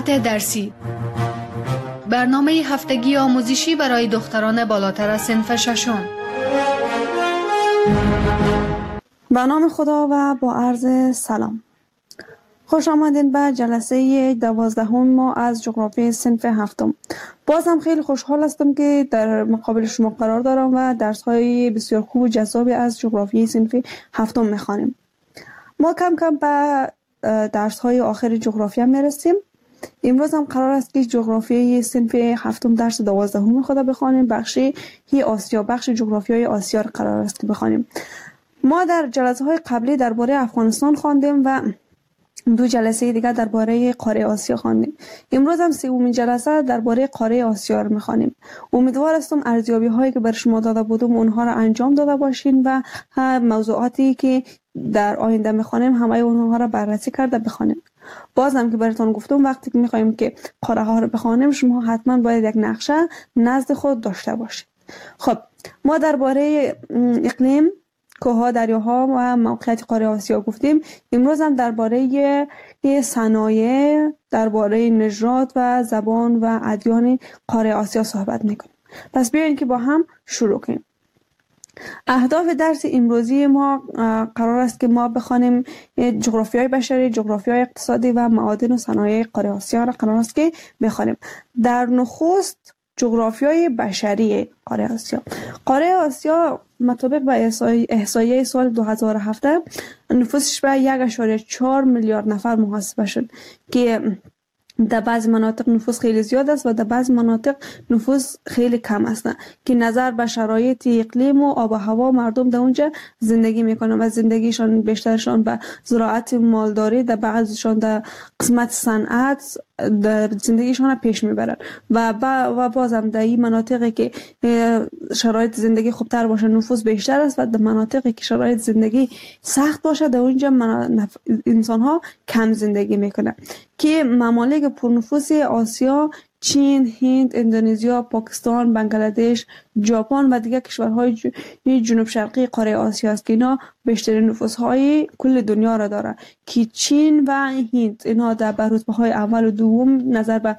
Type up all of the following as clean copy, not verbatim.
ساعت درسی، برنامه هفتگی آموزشی برای دختران بالاتر از صنف ششم. به نام خدا و با عرض سلام. خوش آمدین به جلسه 12 ما از جغرافی صنف هفتم. بازم خیلی خوشحال هستم که در مقابل شما قرار دارم و درس های بسیار خوب و جذابی از جغرافی صنف هفتم میخوانیم. ما کم کم به درس های آخر جغرافیا میرسیم. امروز هم قرار است که جغرافی صنف هفتم درس 12 خود بخوانیم. بخش آسیا، بخش جغرافیای آسیا را قرار است که بخوانیم. ما در جلسه های قبلی درباره افغانستان خواندیم و 2 جلسه دیگر درباره قاره آسیا خواندیم. امروز هم 3مین جلسه درباره قاره آسیا رو می‌خوانیم. امیدوار هستم ارزیابی هایی که بر شما داده بودم اونها را انجام داده باشین و موضوعاتی که در آینده می‌خوانیم همه اونها را بررسی کرده بخوانیم. بازم که براتون گفتم وقتی که می‌خوایم که قاره ها رو بخوانیم شما حتما باید یک نقشه نزد خود داشته باشید. خب ما درباره اقلیم، کوه‌ها، دریاها و موقعیت قاره آسیا گفتیم. امروز هم درباره صنایع، درباره نژاد و زبان و ادیان قاره آسیا صحبت میکنیم. پس بیاین که با هم شروع کنیم. اهداف درس امروزی ما قرار است که ما بخوانیم جغرافیای بشری، جغرافیای اقتصادی و معادن و صنایع قاره آسیا را قرار است که بخوانیم. در نخست جغرافیای بشری قاره آسیا. قاره آسیا مطابق به احصایه سال 2017 نفوسش به 1.4 میلیارد نفر محاسبه شد که در بعض مناطق نفوس خیلی زیاد است و در بعض مناطق نفوس خیلی کم است که نظر به شرایط اقلیم و آب و هوا مردم در اونجا زندگی میکنن و زندگیشان بیشترشان به زراعت مالداری، در بعضشان در قسمت صنعت زندگیشان پیش میبرن و بازم در این مناطقی که شرایط زندگی خوبتر باشه نفوس بیشتر است و در مناطقی که شرایط زندگی سخت باشه در اونجا انسان ها کم زندگی میکنن که ممالک پرنفوس آسیا چین، هند، اندونزیا، پاکستان، بنگلادش، ژاپن و دیگر کشورهای جنوب شرقی قاره آسیا است که اینا بیشترین نفوس‌های کل دنیا را داره که چین و هند اینا در رتبه‌های اول و دوم نظر به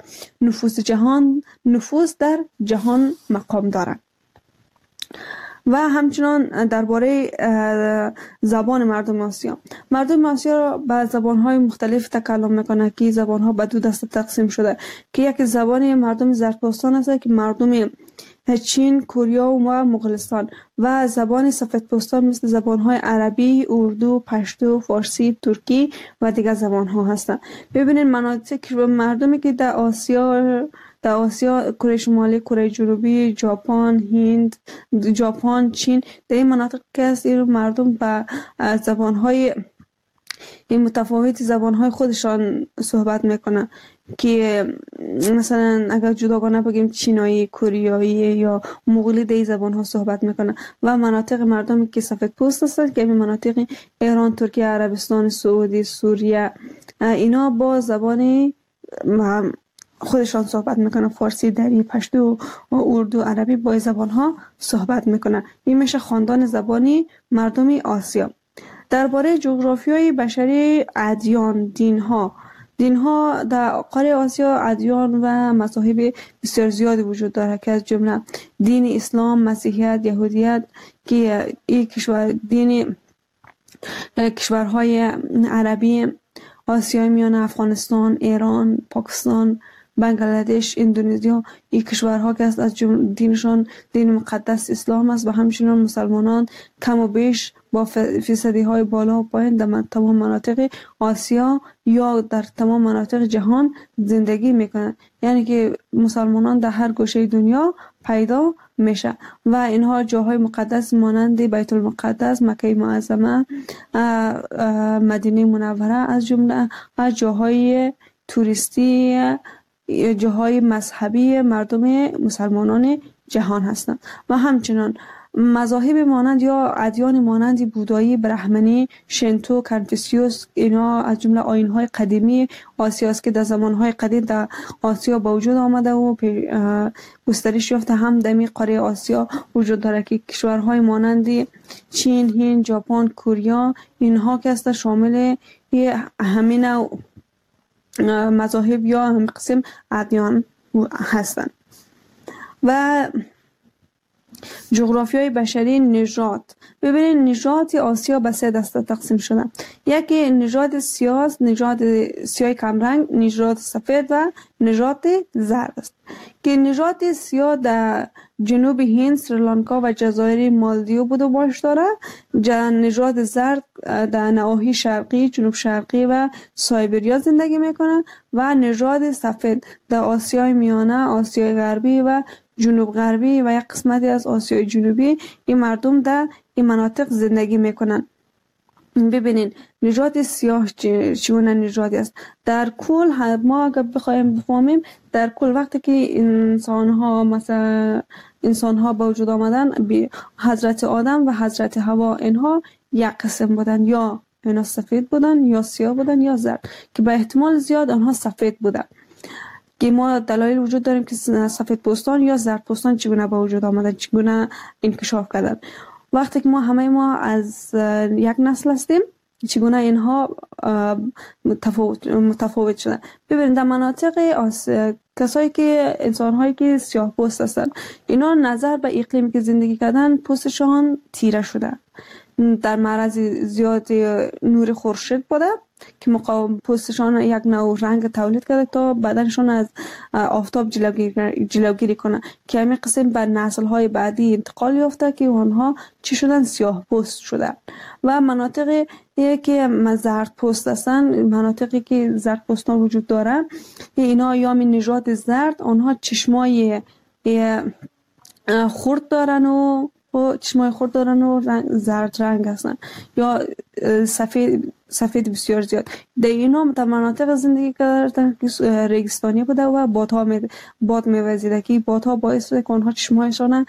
نفوس در جهان مقام دارند. و همچنان درباره زبان مردم آسیا. مردم آسیا به زبان‌های مختلف تکلم میکنه که زبان‌ها به 2 دسته تقسیم شده که یک زبان مردم زرتشتان است که مردم چین، کره و مغولستان و زبان سفیدپوستان مثل زبان‌های عربی، اردو، پشتو، فارسی، ترکی و دیگر زبان‌ها هستند. ببینید مناطق مردمی که در آسیا کره شمالی، کره جنوبی، ژاپن، چین در این مناطق که است این مردم به زبان‌های متفاوت زبان‌های خودشان صحبت میکنن که مثلا اگر جداگانه بگیم چینایی، کوریایی یا مغولی در این زبان‌ها صحبت میکنن و مناطق مردمی که سفیدپوست هستند که این مناطق ایران، ترکیه، عربستان سعودی، سوریه اینا با زبان خودشان صحبت میکنن. فارسی، دری، پشتو و اردو، عربی با زبان ها صحبت میکنن. این میشه خاندان زبانی مردم آسیا. درباره جغرافیای بشری، ادیان، دینها در قاره آسیا ادیان و مذاهب بسیار زیادی وجود داره که از جمله دین اسلام، مسیحیت، یهودیت که این کشورهای عربی آسیای میانه، افغانستان، ایران، پاکستان، بنگلادش، اندونزیا این کشورها که از دینشان دین مقدس اسلام است و همچنین مسلمانان کم و بیش با فیصدی های بالا و پایین در تمام مناطق آسیا یا در تمام مناطق جهان زندگی میکنند. یعنی که مسلمانان در هر گوشه دنیا پیدا میشه و اینها جاهای مقدس مانند بیت المقدس، مکه معظمه، مدینه منوره از جمله جاهای توریستی، جاهای مذهبی مردم مسلمانان جهان هستند و همچنان مذاهب مانند یا ادیان مانند بودایی، برهمنی، شنتو، کنفوسیوس اینا از جمله آیین‌های قدیمی آسیا است که در زمان‌های قدیم در آسیا با وجود آمده و گسترش یافته. هم در این قاره آسیا وجود داره که کشورهای مانند چین، هند، ژاپن، کره اینها که است شامل همین مذاهب یا هم قسم ادیان هستند. و جغرافیای بشری نژاد. ببینید نژاد آسیا به 3 دسته تقسیم شده. یکی نژاد سیاه، نژاد سیاه کمرنگ، نژاد سفید و نژاد زرد است. که نژاد سیاه در جنوب هند، سریلانکا و جزایر مالدیو بود و باش داره. نژاد زرد در نواحی شرقی، جنوب شرقی و سایبریا زندگی میکنه و نژاد سفید در آسیای میانه، آسیای غربی و جنوب غربی و یک قسمتی از آسیای جنوبی این مردم در این مناطق زندگی میکنن. ببینین نژاد سیاه چگونه نژادی است. در کل ما اگر بخوایم بفهمیم، در کل وقتی که انسان ها به وجود آمدن، حضرت آدم و حضرت حوا اینها یک قسم بودن، یا اینا سفید بودن یا سیاه بودن یا زرد، که به احتمال زیاد آنها سفید بودن. که ما دلایل وجود داریم که سفید پوستان یا زرد پوستان چگونه به وجود آمدن، چگونه انکشاف کردن. وقتی که همه ما از یک نسل هستیم، چگونه اینها متفاوت شدن. ببینید در مناطق کسایی که انسان‌هایی که سیاه پوست هستن، اینا نظر به اقلیمی که زندگی کردن پوستشان تیره شده، در معرض زیاد نور خورشید بوده که مقاوم پوستشان یک نوع رنگ تولید کرده تا بدنشان از آفتاب جلوگیری کنه، که همین قسم به نسل‌های بعدی انتقال یافته که آنها چی شدن؟ سیاه پوست شدن. و مناطقی که زرد پوست هستن، مناطقی که زرد پوستان وجود داره، اینا یا می نژاد زرد، آنها چشمای خرد دارن و چشمای خرد دارن و زرد رنگ هستن، یا سفید بسیار زیاد. در اینا در مناطق زندگی کردن که ریگستانی بوده و باد میوزیده، که بادها باعث شده که آنها چشمایشان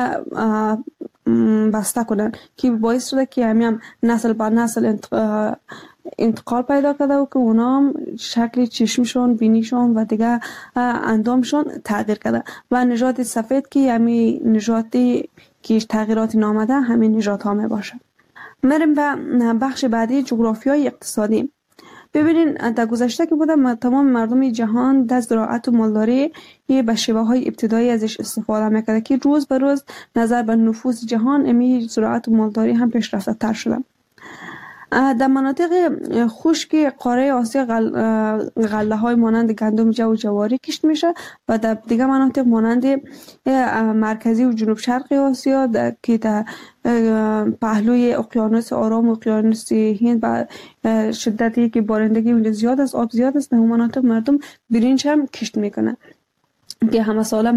بسته کنن، که باعث شده که هم نسل به نسل انتقال پیدا کرده و که اونا شکل چشمشون، بینیشون و دیگه اندامشون تغییر کرده. و نژاد سفید که همین نژادی که تغییراتی نامده، همین نژاد ها می باشه. میریم به بخش بعدی، جغرافیای اقتصادی. ببینین در گذشته که بودم، تمام مردم جهان در زراعت و مالداری به شیوه های ابتدایی ازش استفاده میکرده، که روز به روز نظر به نفوذ جهان امی زراعت و مالداری هم پیشرفته تر شده. در مناطق خشک قاره آسیا غله های مانند گندم، جو و جواری کشت میشه، و در دیگه مناطق مانند مرکزی و جنوب شرقی آسیا که در پهلوی اقیانوس آرام و اقیانوس هند به شدتی که بارندگی زیاد است، آب زیاد است، در اون مناطق مردم برنج هم کشت میکنه، که همه ساله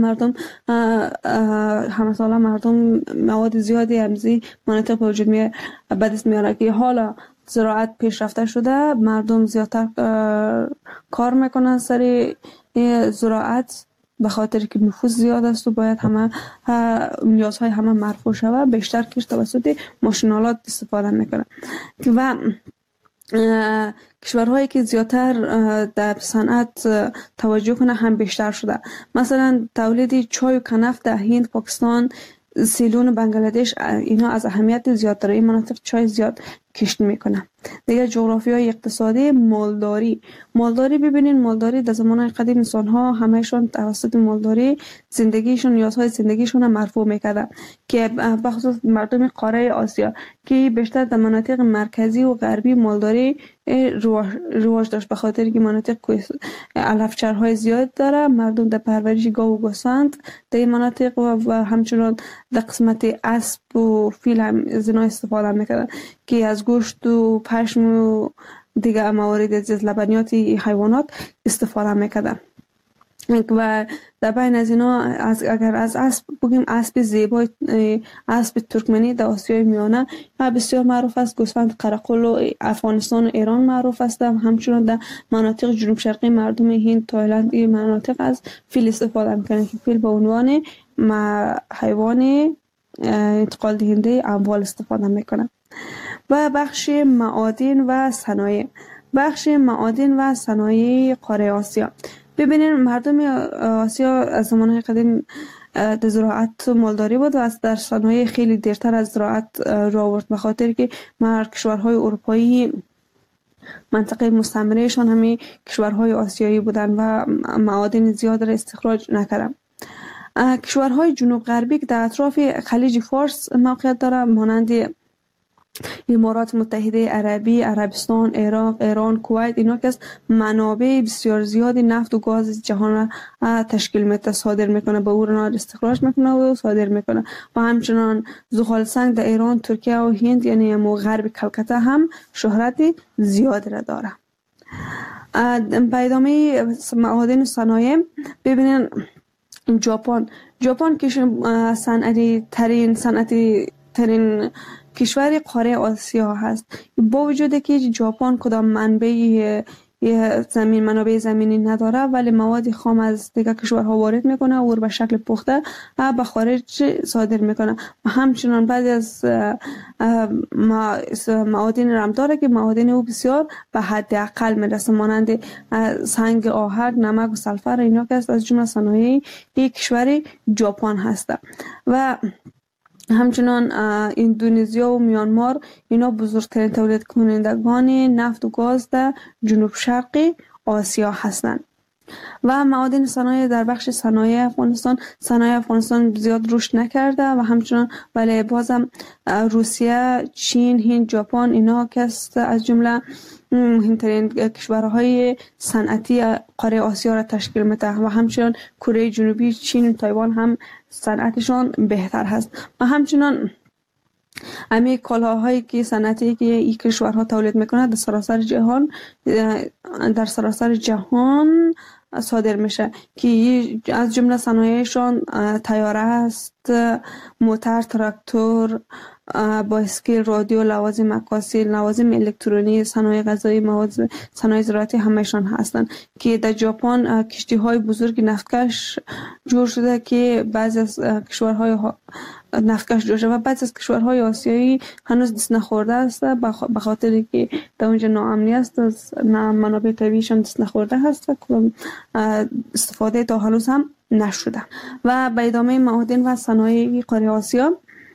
مردم مواد زیادی همزی مناطق به وجود به دست میاره، که حالا زراعت پیشرفته شده، مردم زیادتر کار میکنن سر زراعت، به خاطر که نفوذ زیاد است و باید همه نیازهای همه مرفوع شود، بیشتر کش توسط ماشینالات استفاده میکنن. و کشورهایی که زیادتر در صنعت توجه کنه هم بیشتر شده. مثلا تولید چای و کنف در هند، پاکستان، سیلون و بنگلادش، اینا از اهمیت زیاد داره. این مناطق چای زیاد کشت میکنه. دیگه جغرافیای اقتصادی، مالداری. ببینین مالداری در زمان قدیم انسان ها همهشون توسط مالداری زندگیشون، نیازهای زندگیشون هم مرفوع میکردن، که بخصوص مردم قاره آسیا که بیشتر در مناطق مرکزی و غربی مالداری رواج داشت، به خاطر که مناطق علفچرهای زیاد داره. مردم در پرورش گاو و گوسفند در این مناطق و همچنان در قسمت اسب و فیل هم از اینا استفاده میکردن، که از گوشت و پشم و دیگه موارد از لبنیات حیوانات استفاده میکردن. و در بین از اینا اگر از اسب بگیم، اسب زیبای، اسب ترکمنی در آسیای میانه بسیار معروف است. گوسفند قرقل و افغانستان و ایران معروف است. همچنین در مناطق جنوب شرقی مردم هند، تایلند، این مناطق از فیل استفاده میکنند، که فیل به عنوان حیوان انتقال دهنده اموال استفاده میکنند. و بخش معادن و صنایع قاره آسیا. ببینید مردم آسیا از زمانهای قدیم در زراعت مالداری بود و از در صنایع خیلی دیرتر از زراعت را آورد، به خاطر که کشورهای اروپایی منطقه مستعمرهشان همین کشورهای آسیایی بودن و معادن زیاد را استخراج نکردن. کشورهای جنوب غربی که در اطراف خلیج فارس موقعیت داره، مانند امارات متحده عربی، عربستان، عراق، ایران، کویت، اینا که منابع بسیار زیادی نفت و گاز جهان را تشکیل میده، صادر میکنه، به اون استخراج میکنه و صادر میکنه. و همچنان زغال سنگ در ایران، ترکیه و هند، یعنی غرب کلکته هم شهرت زیاد را داره. به ادامه معادن و صنایع ببینین ژاپن که صنعتی ترین کشور قاره آسیا هست. با وجود که ژاپن کدام منابع زمینی نداره، ولی مواد خام از دیگر کشورها وارد میکنه و به شکل پخته به خارج صادر میکنه. همچنان بعضی از معادن رم داره که معادن او بسیار به حد اقل میرسه، مانند سنگ آهک، نمک و سلفر، اینا که از جمله صنایع یک کشور ژاپن هست. و همچنان اندونزیا و میانمار اینا بزرگترین تولید کنندگان نفت و گاز در جنوب شرقی آسیا هستند. و معادن صنایع در بخش صنایع افغانستان زیاد رشد نکرده و همچنان ولی بازم روسیه، چین، هند، ژاپن اینا که از جمله مهمترین کشورهای صنعتی قاره آسیا را تشکیل میده و همچنان کره جنوبی، چین و تایوان هم صنعتشان بهتر هست. و همچنان همه کالاهایی که صنعتی که این کشورها تولید میکنه در سراسر جهان صادر میشه که از جمله صنایعشان طیاره است، موتر، تراکتور، بایسکل، رادیو، لوازم عکاسی، لوازم الکترونی، صنایع غذایی، صنایع زراعتی همهشان هستند که در ژاپن کشتی های بزرگ نفتکش جور شده که بعضی از کشورهای نفتکش جور شده و بعضی از کشورهای آسیایی هنوز دست نخورده است به خاطر که در اونجا ناامنی است، از منابع طبیعیشان دست نخورده هست و استفاده تا هنوز هم نشده. و به ادامه معادن و صنایع قاره آسیا،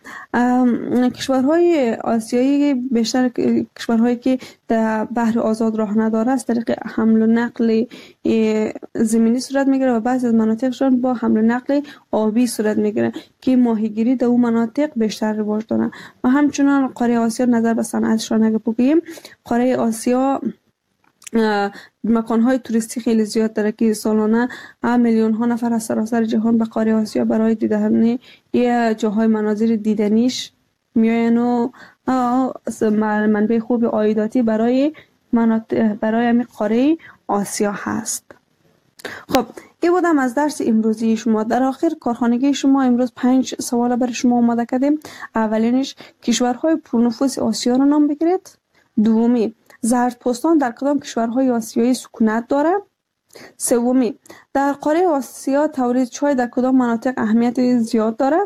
کشورهای آسیایی بیشتر کشورهایی که در بحر آزاد راه نداره از طریق حمل و نقل زمینی صورت میگیره و بعضی از مناطقشان با حمل و نقل آبی صورت میگیره که ماهیگیری در اون مناطق بیشتر رواج داره. و همچنان قاره آسیا نظر به صنعتشان اگه بگیم، قاره آسیا مکان‌های توریستی خیلی زیاد داره که سالانه میلیون ها نفر از سراسر جهان به قاره آسیا برای دیدن جاهای مناظر دیدنیش میاین و منبع خوب عایداتی برای همین قاره آسیا هست. خب این بودم از درس امروزی شما. در آخر کارخانگی شما امروز 5 سوال برای شما آماده کردیم. اولینش کشورهای پرنفوذ آسیا رو نام بگیرید. دومی زردپوستان در کدام کشورهای آسیایی سکونت داره؟ سومی در قاره آسیا تولید چای در کدام مناطق اهمیت زیاد داره؟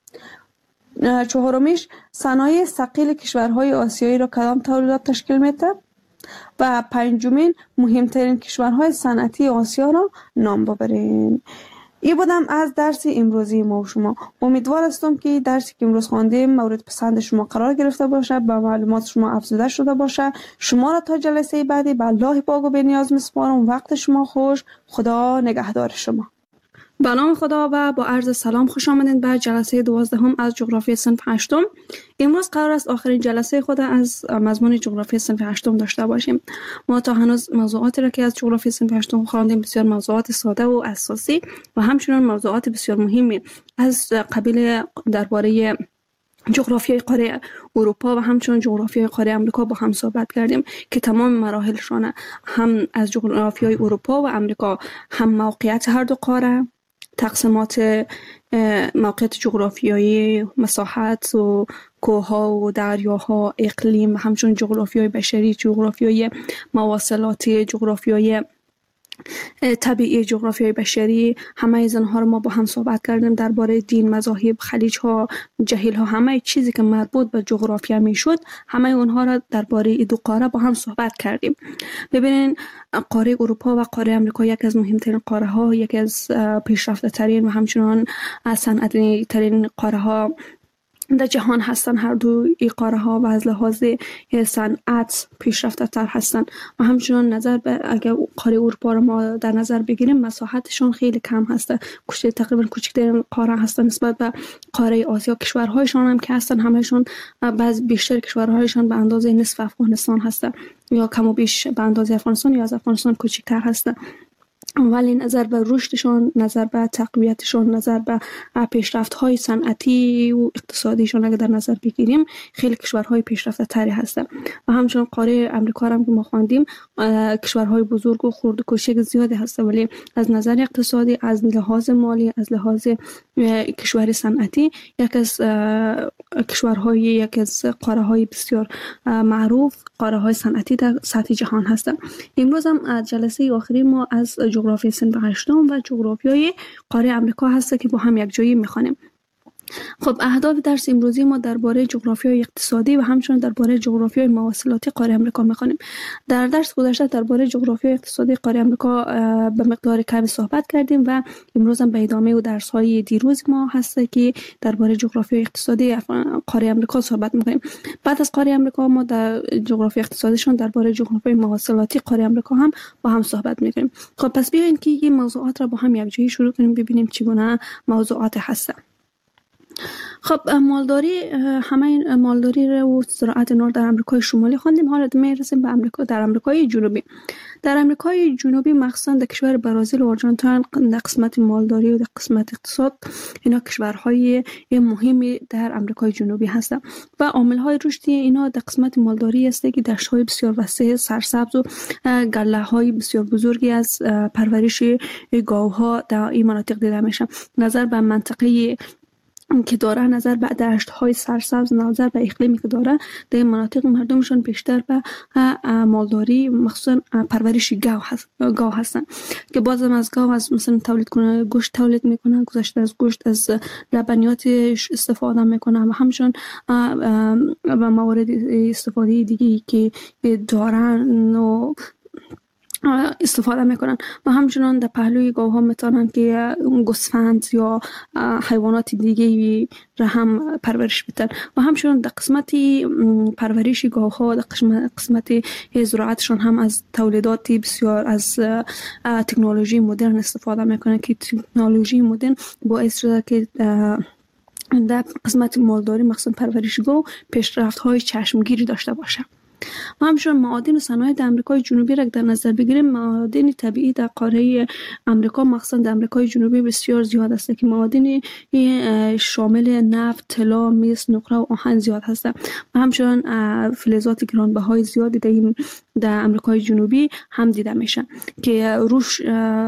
چهارمیش صنایع ثقیل کشورهای آسیایی را کدام تولیدات تشکیل میده؟ و پنجمین مهمترین کشورهای صنعتی آسیا را نام ببرین. این بودم از درس امروزی ما و شما. امیدوار هستم که درسی که امروز خواندیم مورد پسند شما قرار گرفته باشه، با معلومات شما افزوده شده باشه. شما را تا جلسه بعدی به الله پاک و بی‌نیاز میسپارم. وقت شما خوش. خدا نگهدار شما. به نام خدا و با عرض سلام خوش آمدید به جلسه 12 از جغرافی صنف 8. امروز قرار است آخرین جلسه خود از مضمون جغرافی صنف 8 داشته باشیم. ما تا هنوز موضوعاتی را که از جغرافی صنف 8 خواندیم بسیار موضوعات ساده و اساسی و همچنین موضوعات بسیار مهمی از قبیل درباره جغرافیای قاره اروپا و همچنین جغرافیای قاره امریکا با هم صحبت کردیم که تمام مراحلشان هم از جغرافیای اروپا و امریکا، هم موقعیت هر دو قاره، تقسیمات موقعیت جغرافیایی، مساحت و کوهها و دریاها، اقلیم و همچنین جغرافیای بشری، جغرافیای مواصلاتی، جغرافیای طبیعی، جغرافیای بشری، همه از آنها رو ما با هم صحبت کردیم. درباره دین، مذاهب، خلیج ها، جهیل ها، همه چیزی که مربوط به جغرافیا میشد، همه اونها را درباره این دو قاره با هم صحبت کردیم. ببینین قاره اروپا و قاره امریکا یکی از مهمترین قاره ها، یکی از پیشرفته ترین و همچنان صنعتی ترین قاره ها در جهان هستن. هر دو این قاره ها و از لحاظ صنعت پیشرفته تر هستن و همچنان نظر به اگر قاره اروپا رو ما در نظر بگیریم مساحتشون خیلی کم هسته، تقریبا کوچکترین قاره هستن نسبت به قاره آسیا. کشورهایشان هم که هستن همهشون بیشتر کشورهایشان به اندازه نصف افغانستان هسته یا کم و بیش به اندازه افغانستان یا از افغانستان کوچکتر هسته، ولی نظر به رشدشون، نظر به تقویتشون، نظر به پیشرفت‌های صنعتی و اقتصادیشون اگر در نظر بگیریم خیلی کشورهای پیشرفته تری هستند. و همچنین قاره امریکا هم که ما خواندیم کشورهای بزرگ و خرد و کوچک زیادی هست، ولی از نظر اقتصادی، از لحاظ مالی، از لحاظ کشور صنعتی یک از قاره های بسیار معروف، قاره های صنعتی در سطح جهان هستند. امروز هم جلسه آخری ما از جغرافی صنف هشتم و جغرافیای قاره امریکا هست که با هم یک جایی میخوانیم. خب اهداف درس امروزی ما درباره جغرافیای اقتصادی و همچنین درباره جغرافیای مواصلاتی قاره امریکا میخوانیم. در درس گذشته درباره جغرافیای اقتصادی قاره امریکا به مقدار کمی صحبت کردیم و امروز هم به ادامه و درس های دیروز ما هست که درباره جغرافیای اقتصادی قاره امریکا صحبت میکنیم. بعد از قاره امریکا ما در جغرافیای اقتصادیشون درباره جغرافیای مواصلاتی قاره امریکا هم با هم صحبت میکنیم. خب پس بیاین که این موضوعات را با هم یک جایی شروع کنیم ببینیم چگونه موضوعات هستن. خب مالداری، همه این مالداری و زراعت نور در امریکای شمالی خواندیم. حالا میرسیم به امریکا. در امریکای جنوبی، در امریکای جنوبی مخصوصا در کشور برزیل و آرژانتین در قسمت مالداری و در قسمت اقتصاد اینا کشورهای مهمی در امریکای جنوبی هستند و عامل‌های رشد اینا در قسمت مالداری است که دشت‌های بسیار وسیع سرسبز و گله‌های بسیار بزرگی از پرورش گاوها در این مناطق دیده میشه. نظر به منطقه که داره، نظر به دشت‌های سرسبز، نظر به اقلیمی که داره، در این مناطق مردمشون بیشتر به مالداری مخصوصا پرورش گاو هستن که بازم از گاو از مثلا تولید کنه گوشت تولید میکنن، گذشته از گوشت از لبنیاتش استفاده میکنن و همچنین و موارد استفاده دیگه که دارن و استفاده میکنن و همچنان در پهلوی گاوها میتونن که گوسفند یا حیوانات دیگه را هم پرورش بدن و همچنان در قسمت پرورش گاوها، در قسمت زراعتشون هم از تولیدات بسیار از تکنولوژی مدرن استفاده میکنن که تکنولوژی مدرن باعث شده که در قسمت مالداری مخصوصا پرورش گاو پیشرفت‌های چشمگیری داشته باشه. و همچنین معادن و صنایع در امریکای جنوبی را در نظر بگیریم، معادن طبیعی در قاره امریکا مخصوصا در امریکای جنوبی بسیار زیاد است که معادن شامل نفت، طلا، مس، نقره و آهن زیاد هست و همچنین فلزات گرانبهای زیادی در امریکای جنوبی هم دیده میشه که روش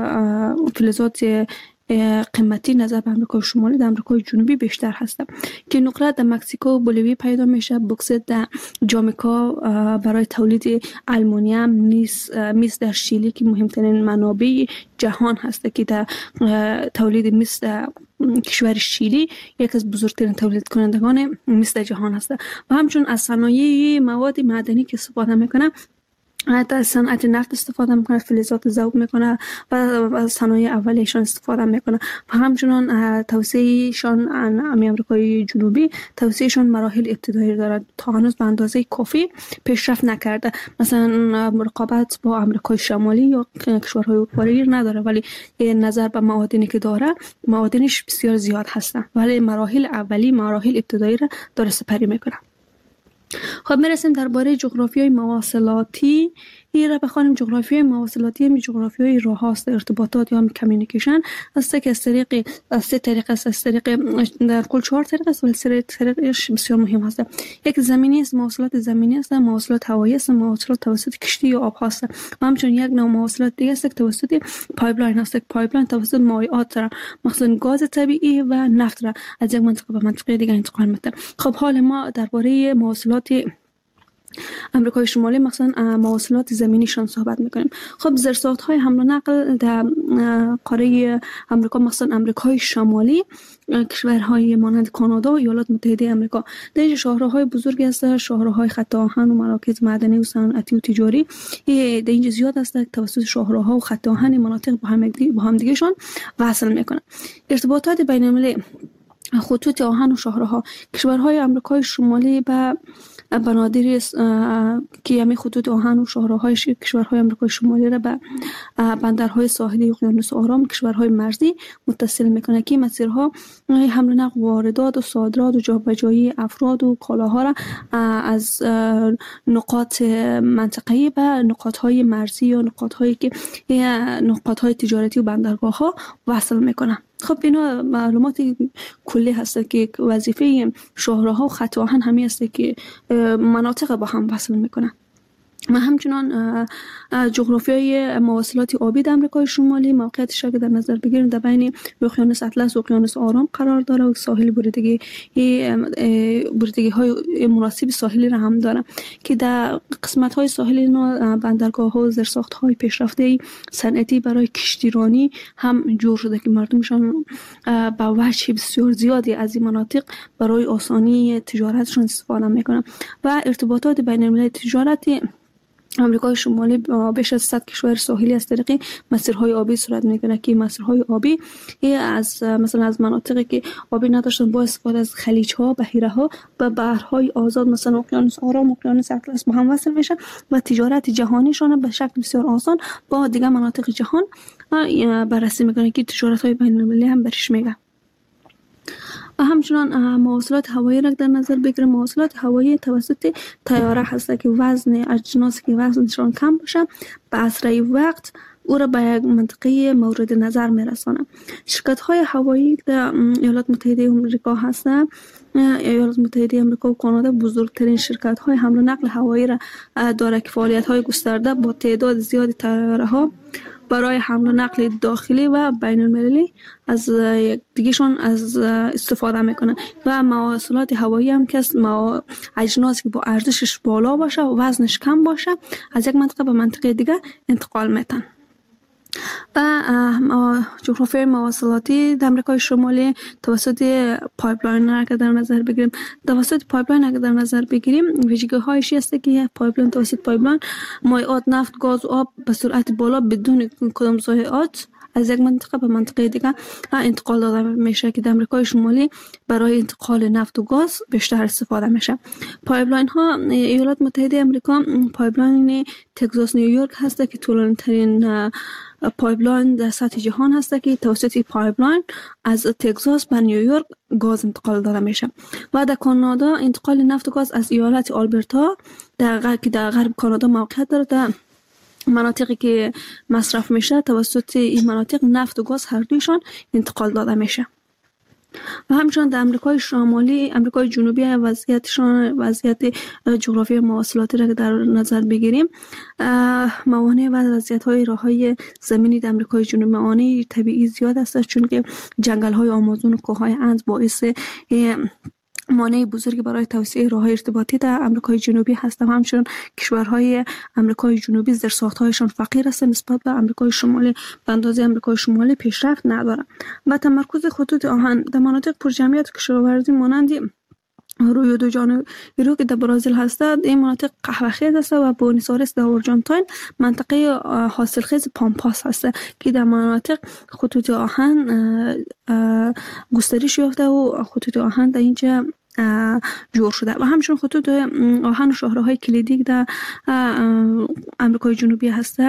فلزات قیمتی نظر به امریکای شمالی در امریکای جنوبی بیشتر هست که نقره در مکزیکو و بولیوی پیدا میشه، بوکسیت در جامائیکا برای تولید آلومینیوم، مس در شیلی که مهمترین منابع جهان هست که در تولید مس در کشور شیلی یک از بزرگترین تولید کنندگان مس در جهان هست و همچنین از صنایع مواد معدنی که استفاده میکنه در صنعت نفت استفاده میکنه، فلزات ذوب میکنه و صنایع اولیشان استفاده میکنه و همچنان توسعهشان امریکای جنوبی توسعهشان مراحل ابتدایی دارد، تا هنوز به اندازه کافی پیشرفت نکرده. مثلا رقابت با امریکای شمالی یا کشورهای اروپایی نداره، ولی نظر به معادنی که داره معادنش بسیار زیاد هستن، ولی مراحل اولی، مراحل ابتدایی را داره سپری میکنه. خب میرسیم درباره جغرافیای مواصلاتی را بخوانیم. جغرافیای مواصلاتی هم جغرافیای راه هاست، ارتباطات یا کمیونیکیشن است که از سه طریق است، از طریق در کل 4 طریق است ولی 3 طریقش بسیار مهم است. یک زمینی است، مواصلات زمینی است، مواصلات هوایی است، مواصلات توسط کشتی یا آب هست و همچنین یک نوع مواصلات دیگه است که توسط پایپلاین است. پایپلاین توسط مایعات را مثلا گاز طبیعی و نفت را از یک منطقه به منطقه دیگه انتقال میده. خب حال ما درباره مواصلات امریکای شمالی مثلا مواصلات زمینیشان صحبت میکنیم. خب زیرساخت‌های حمل و نقل در قاره امریکا مثلا امریکای شمالی، کشورهای مانند کانادا و ایالات متحده آمریکا، در اینجا شاهراهای بزرگی هست، شاهراهای خط آهن و مراکز معدنی و صنعتی و تجاری در اینجا زیاد است. توسط شاهراها و خط آهن مناطق با هم دیگهشان وصل میکنن. ارتباطات بین المللی خطوط آهن و شاهراها. کشورهای آمریکای شمالی به بنادری که همین خطوط آهن و شاهراهای کشورهای آمریکای شمالی را به بندرهای ساحلی اقیانوس آرام، کشورهای مرزی متصل میکنه که مسیرها حمل و نقل، واردات و صادرات و جابجایی افراد و کالاها را از نقاط منطقه‌ای به نقاطهای مرزی یا نقاطهای تجارتی و بندرگاه ها وصل میکنه. خب اینا معلومات کلی هست که وظیفه شاهراها و خط آهن همین است که مناطق با هم وصل میکنن. و همچنان جغرافیای مواصلات آبی در آمریکای شمالی موقعیتش را در نظر بگیریم در بین اقیانوس اطلس و اقیانوس آرام قرار داره و ساحل بریدگی های مناسب ساحلی را هم داره که در قسمت های ساحلی بندرگاه ها و زیرساخت های پیشرفته صنعتی برای کشتیرانی هم جور شده که مردمشان با وجه بسیار زیادی از این مناطق برای آسانی تجارتشون استفاده میکنن. و ارتباطات بین المللی تجارتی آمریکای شمالی بیش از 100 کشور ساحلی از طریق مسیرهای آبی صورت میکنه که مسیرهای آبی از مثلا از مناطقی که آبی نداشتن با استفاده از خلیج‌ها، بحیره‌ها و بحرهای آزاد مثلا اقیانوس آرام، اقیانوس اطلس با هم وصل میشن و تجارت جهانیشان به شکل بسیار آسان با دیگر مناطق جهان بررسی میکنه که تجارت‌های بین‌المللی هم برش میگه. و همچنان مواصلات هوایی را در نظر بگیریم. مواصلات هوایی توسط طیاره هست که وزن اجناسی که وزنشان کم باشه به اسرع وقت او را به یک منطقه مورد نظر میرسانه. شرکت های هوایی در ایالات متحده آمریکا هستند. ایالات متحده آمریکا و کانادا بزرگترین شرکت های حمل و نقل هوایی را داره که فعالیت های گسترده با تعداد زیادی طیاره ها برای حمل و نقل داخلی و بین المللی از دیگهشون از استفاده میکنن. و مواصلات هوایی هم که اجناسی که با ارزشش بالا باشه و وزنش کم باشه از یک منطقه به منطقه دیگه انتقال میتن. و جغرافیای مواصلاتی در آمریکای شمالی توسط پایپلاین اگر در نظر بگیریم، ویژگی‌هایش است که پایپلاین توسط پایپلاین مایعات نفت، گاز و آب به سرعت بالا بدون کدام ضایعات از یک منطقه به منطقه دیگر انتقال داده میشه که در آمریکای شمالی برای انتقال نفت و گاز بیشتر استفاده میشه. پایپلاین ها ایالات متحده آمریکا پایپلاین تگزاس نیویورک هست که طولانی‌ترین پایپلاین در سطح جهان هست که توسط پایپلاین از تگزاس به نیویورک گاز انتقال داده میشه. و در کانادا انتقال نفت و گاز از ایالت آلبرتا که در غرب کانادا موقعیت داره در مناطقی که مصرف میشه توسط این مناطق نفت و گاز هر دویشان انتقال داده میشه. و همچنان در آمریکای شمالی، آمریکای جنوبی وضعیت جغرافی مواصلاتی را در نظر بگیریم، موانع و وضعیت‌های راههای زمینی در آمریکای جنوبی موانع طبیعی زیاد است چون که جنگل‌های آمازون و کوههای اند باعث مانع بزرگی برای توسعه راه‌های ارتباطی در آمریکای جنوبی هست. همچنین کشورهای آمریکای جنوبی زیرساخت‌هایشان فقیر است نسبت به آمریکای شمالی، به اندازه آمریکای شمالی پیشرفت ندارند. و تمرکز خطوط آهن در مناطق پرجمعیت کشاورزی مانند رویو دو جانیرو که در برزیل هست، این مناطق قهوه‌خیز است و بوئنوس آیرس در آرژانتین منطقه حاصلخیز پامپاس هست که در مناطق خطوط آهن گسترش یافته و خطوط آهن در اینجا جور شده. و همچنین خطوط آهن و شاهراهای کلیدی در آمریکای جنوبی هست.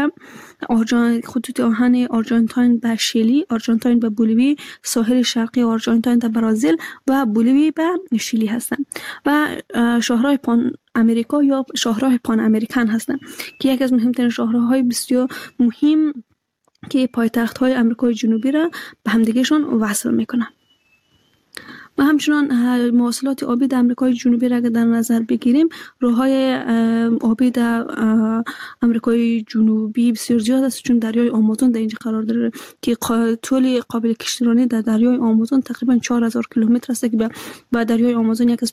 خطوط آهن آرژانتین به شیلی، آرژانتین به بولیوی، ساحل شرقی آرژانتین در برزیل و بولیوی به شیلی هستند. و شاهراه پان امریکا یا شاهراه پان امریکن هستند که یکی از مهمترین شاهراهای بسیار مهم که پایتخت‌های آمریکای جنوبی را به همدیگه‌شان وصل می‌کنند. و همچنان مواصلات آبی در آمریکای جنوبی را در نظر بگیریم، راه‌های آبی در آمریکای جنوبی بسیار زیاد است چون دریای آمازون در اینجا قرار داره که طول قابل کشتیرانی در دریای آمازون تقریبا 4000 کیلومتر است که با دریای آمازون یک از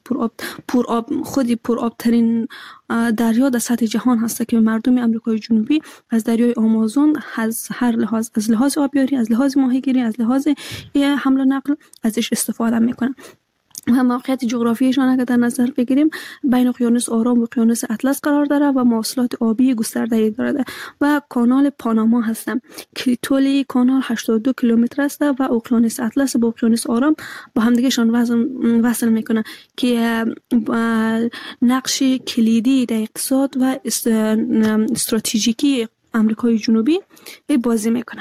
پرآبترین دریا در سطح جهان هست که مردم آمریکای جنوبی از دریای آمازون از هر لحاظ، از لحاظ آبیاری، از لحاظ ماهیگیری، از لحاظ حمل و نقل ازش استفاده میکنن. و موقعیت جغرافیایشان اگر در نظر بگیریم بین اقیانوس آرام و اقیانوس اطلس قرار داره و مواصلات آبی گسترده‌ای دارد و کانال پاناما هستند که طول کانال 82 کیلومتر است و اقیانوس اطلس با اقیانوس آرام با همدیگهشان وصل میکنه که نقش کلیدی در اقتصاد و استراتژیکی آمریکای جنوبی بازی میکنه.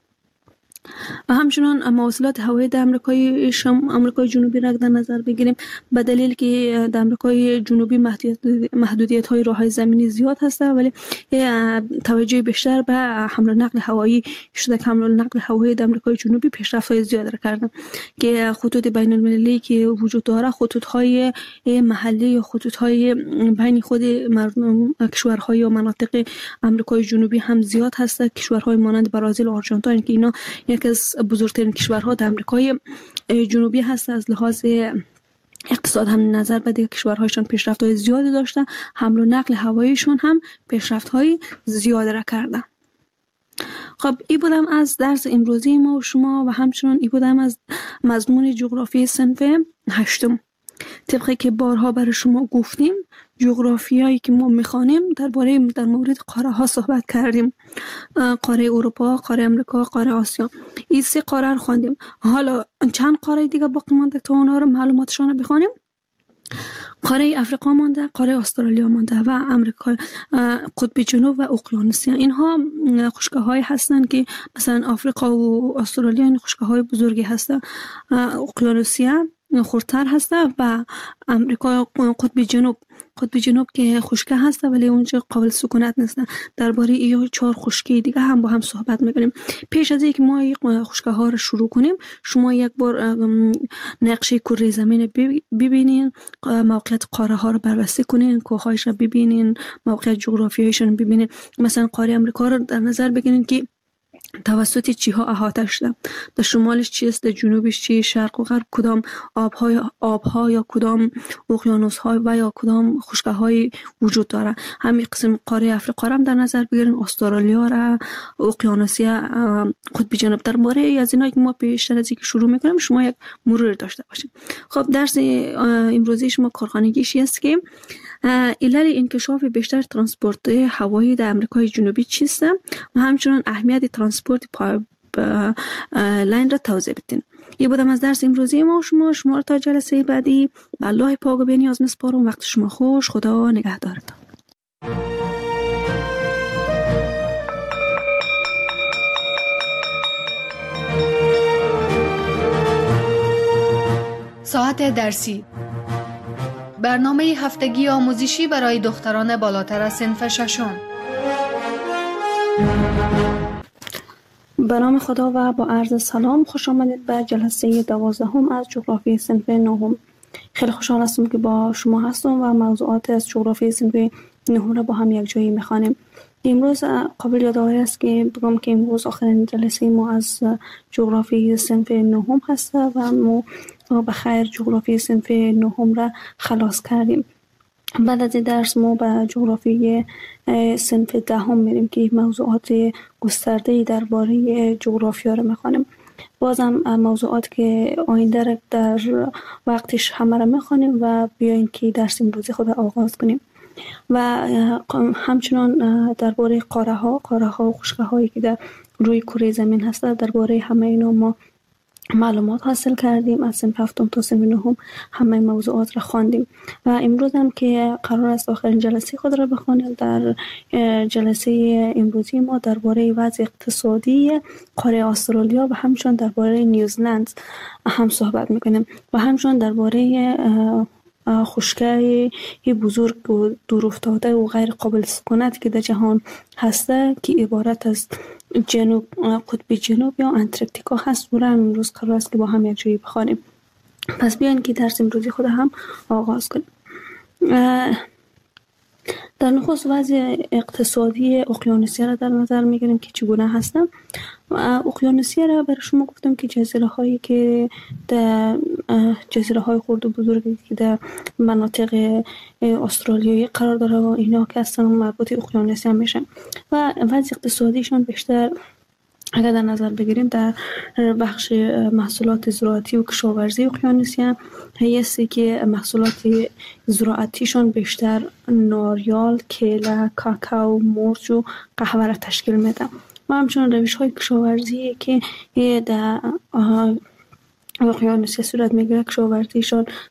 و همچنان مواصلات هوایی در آمریکای جنوبی را در نظر بگیریم، به دلیل که در آمریکای جنوبی محدودیت های راههای زمینی زیاد هست ولی توجه بیشتر به حمل و نقل هوایی شده که حمل و نقل هوایی در آمریکای جنوبی پیشرفت های زیاد را کردن که خطوط بین المللی که وجود داره خطوط های محلی یا خطوط های بین خود مردم کشورهای و مناطق آمریکای جنوبی هم زیاد هست. کشورهای مانند برزیل و آرژانتین که اینا یکی از بزرگترین کشورها در آمریکای جنوبی هست، از لحاظ اقتصاد هم نظر به دیگر کشورهایشان پیشرفت‌های زیادی داشته، حمل و نقل هواییشون هم پیشرفت‌های زیاد را کرده. خب این بودم از درس امروزی ما و شما و همچنان این بودم از مضمون جغرافی صنف 8. طبقی که بارها برای شما گفتیم جغرافیایی که ما میخوانیم در مورد قاره ها صحبت کردیم، قاره اروپا، قاره امریکا، قاره آسیا. این 3 قاره رو خواندیم. حالا چند قاره دیگه باقی مانده تا اونها رو معلوماتشون رو بخوانیم. قاره افریقا مانده، قاره استرالیا مانده و امریکا، قطب جنوب و اقیانوسیا. اینها خشکه‌های هستن که مثلا افریقا و استرالیا این خشکه‌های بزرگی هستن. اقیانوسیا خردتر هسته و امریکا قطب جنوب که خشکه هسته ولی اونجا قابل سکونت نیست. درباره این 4 خشکی دیگه هم با هم صحبت میکنیم. پیش از اینکه ما این خشکه ها رو شروع کنیم شما یک بار نقشه کره زمین ببینین، موقعیت قاره ها رو بررسی کنین، کوههایش رو ببینین، موقعیت جغرافیایشون رو ببینین. مثلا قاره امریکا رو در نظر بگیرین که توسط چیها احاطه شده، در شمالش چیست، در جنوبش چی، شرق و غرب کدام آبها یا کدام اقیانوس‌ها و یا کدام خشکه‌های وجود داره. همین قسم قاره افریقا هم در نظر بگیرین، استرالیا را، اقیانوسیا، قطب جنوب. درباره از اینا که ما پیشتر از اینکه شروع میکنیم شما یک مرور داشته باشید. خب درس امروزی شما کارخانگیش است که علل انکشاف بیشتر ترانسپورت هوایی در امریکای جنوبی چیست و همچنان اهمیت ترانسپورت لاین را توضیح بدین. این بودم از درس امروزی ما و شما را تا جلسه بعدی به الله پاک و بی‌نیاز میسپارم. وقت شما خوش. خدا نگهدارتان. ساعت درسی، برنامه هفتگی آموزشی برای دختران بالاتر از صنف 6. به نام خدا و با عرض سلام، خوش آمدید به جلسه 12 از جغرافی صنف 9. خیلی خوشحال هستم که با شما هستم و موضوعات از جغرافی صنف 9 را با هم یک جایی میخوانیم. امروز قابل یادآوری است که بگم که امروز آخرین جلسه ما از جغرافی صنف 9 هست و ما به خیر جغرافی صنف 9 را خلاص کردیم. بعد از این درس ما به جغرافی صنف 10 میریم که موضوعات گسترده‌ای درباره جغرافیا را میخوانیم. بازم موضوعات که آینده در وقتش همه را میخوانیم و بیاین که درس امروزی خود آغاز کنیم. و همچنان درباره قاره ها و خشکه هایی که در روی کره زمین هست، درباره همه اینا ما معلومات حاصل کردیم. از صنف 7 تا صنف 9 همه موضوعات را خواندیم و امروز هم که قرار است آخرین جلسه خود را بخوانیم. در جلسه امروزی ما درباره وضع اقتصادی قاره استرالیا و همچنان درباره نیوزلند هم صحبت میکنیم و همچنان درباره خشکی بزرگ و دور افتاده و غیر قابل سکونت که در جهان هسته که عبارت از قطب جنوب یا انتارکتیکا هست و امروز قرار است که با هم یک جایی بخوانیم. پس بیاین که درس امروزی خود هم آغاز کنیم. در نخست وضع اقتصادی اقیانوسیا را در نظر میگیریم که چگونه هستند. اقیانوسیا را برای شما گفتم که جزیره هایی که در جزیره های خرد و بزرگی که در مناطق استرالیایی قرار داره و اینا که اصلا مربوط اقیانوسیا میشن و وضع اقتصادیشان بیشتر اگر در نظر بگیریم در بخش محصولات زراعتی و کشاورزی اقیانوسی هم هستی که محصولات زراعتیشان بیشتر ناریال، کیله، کاکائو، مرچ و قهوه را تشکیل میده و همچنین روش های کشاورزی که در اقیانوسیه صورت میگیره کشاورزیشان